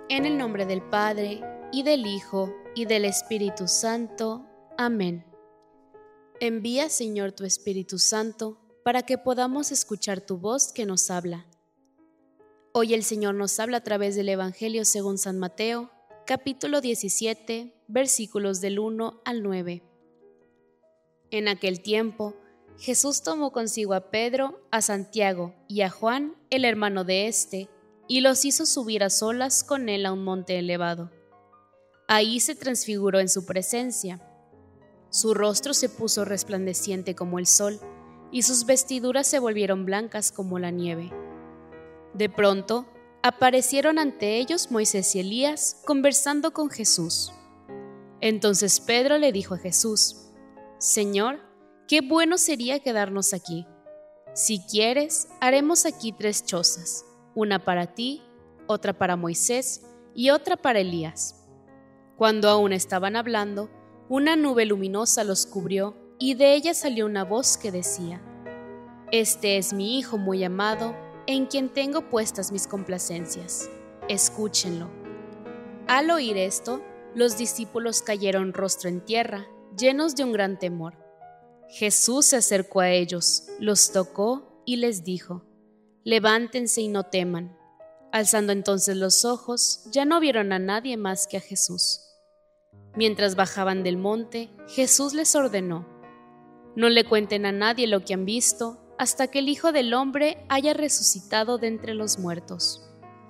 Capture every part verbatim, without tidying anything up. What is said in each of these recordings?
En el nombre del Padre, y del Hijo, y del Espíritu Santo. Amén. Envía, Señor, tu Espíritu Santo, para que podamos escuchar tu voz que nos habla. Hoy el Señor nos habla a través del Evangelio según San Mateo, capítulo diecisiete, versículos del uno al nueve. En aquel tiempo, Jesús tomó consigo a Pedro, a Santiago y a Juan, el hermano de éste, y los hizo subir a solas con él a un monte elevado. Ahí se transfiguró en su presencia. Su rostro se puso resplandeciente como el sol, y sus vestiduras se volvieron blancas como la nieve. De pronto, aparecieron ante ellos Moisés y Elías conversando con Jesús. Entonces Pedro le dijo a Jesús: Señor, qué bueno sería quedarnos aquí. Si quieres, haremos aquí tres chozas, una para ti, otra para Moisés y otra para Elías. Cuando aún estaban hablando, una nube luminosa los cubrió y de ella salió una voz que decía: Este es mi Hijo muy amado, en quien tengo puestas mis complacencias. Escúchenlo. Al oír esto, los discípulos cayeron rostro en tierra, llenos de un gran temor. Jesús se acercó a ellos, los tocó y les dijo: Levántense y no teman. Alzando entonces los ojos, ya no vieron a nadie más que a Jesús. Mientras bajaban del monte, Jesús les ordenó: No le cuenten a nadie lo que han visto, hasta que el Hijo del Hombre haya resucitado de entre los muertos.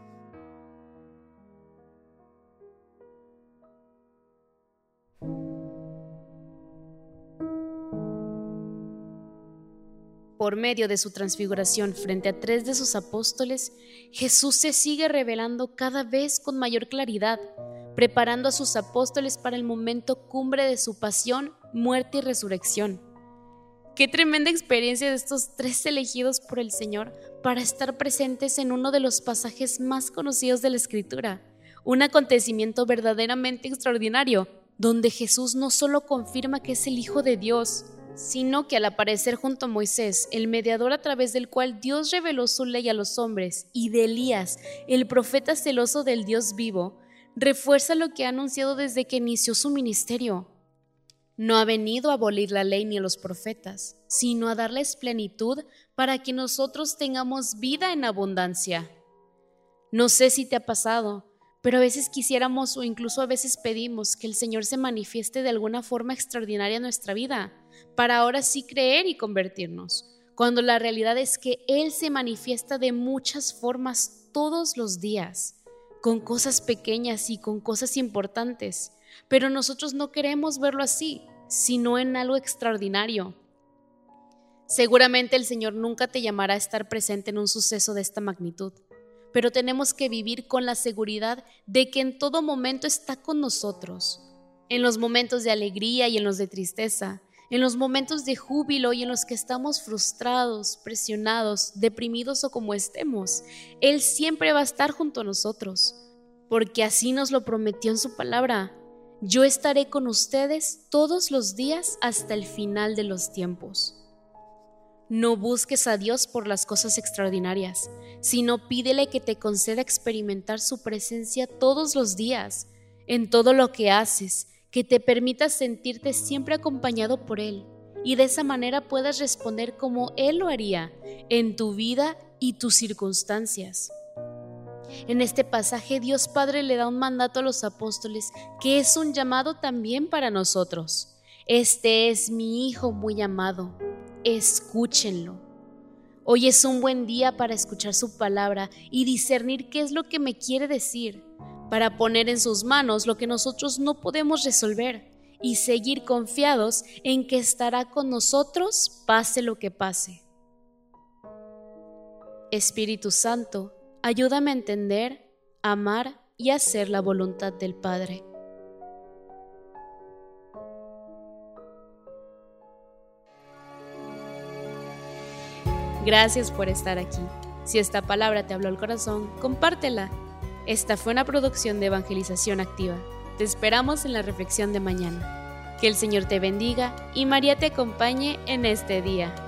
Por medio de su transfiguración frente a tres de sus apóstoles, Jesús se sigue revelando cada vez con mayor claridad, preparando a sus apóstoles para el momento cumbre de su pasión, muerte y resurrección. Qué tremenda experiencia de estos tres elegidos por el Señor para estar presentes en uno de los pasajes más conocidos de la Escritura, un acontecimiento verdaderamente extraordinario, donde Jesús no solo confirma que es el Hijo de Dios, sino que al aparecer junto a Moisés, el mediador a través del cual Dios reveló su ley a los hombres, y de Elías, el profeta celoso del Dios vivo, refuerza lo que ha anunciado desde que inició su ministerio. No ha venido a abolir la ley ni a los profetas, sino a darles plenitud para que nosotros tengamos vida en abundancia. No sé si te ha pasado, pero a veces quisiéramos o incluso a veces pedimos que el Señor se manifieste de alguna forma extraordinaria en nuestra vida, para ahora sí creer y convertirnos, cuando la realidad es que Él se manifiesta de muchas formas todos los días, con cosas pequeñas y con cosas importantes, pero nosotros no queremos verlo así, sino en algo extraordinario. Seguramente el Señor nunca te llamará a estar presente en un suceso de esta magnitud, pero tenemos que vivir con la seguridad de que en todo momento está con nosotros, en los momentos de alegría y en los de tristeza, en los momentos de júbilo y en los que estamos frustrados, presionados, deprimidos o como estemos. Él siempre va a estar junto a nosotros, porque así nos lo prometió en su palabra. Yo estaré con ustedes todos los días hasta el final de los tiempos. No busques a Dios por las cosas extraordinarias, sino pídele que te conceda experimentar su presencia todos los días, en todo lo que haces, que te permita sentirte siempre acompañado por Él, y de esa manera puedas responder como Él lo haría en tu vida y tus circunstancias. En este pasaje, Dios Padre le da un mandato a los apóstoles que es un llamado también para nosotros. Este es mi Hijo muy amado, escúchenlo. Hoy es un buen día para escuchar su palabra y discernir qué es lo que me quiere decir, para poner en sus manos lo que nosotros no podemos resolver y seguir confiados en que estará con nosotros pase lo que pase. Espíritu Santo, ayúdame a entender, amar y hacer la voluntad del Padre. Gracias por estar aquí. Si esta palabra te habló al corazón, compártela. Esta fue una producción de Evangelización Activa. Te esperamos en la reflexión de mañana. Que el Señor te bendiga y María te acompañe en este día.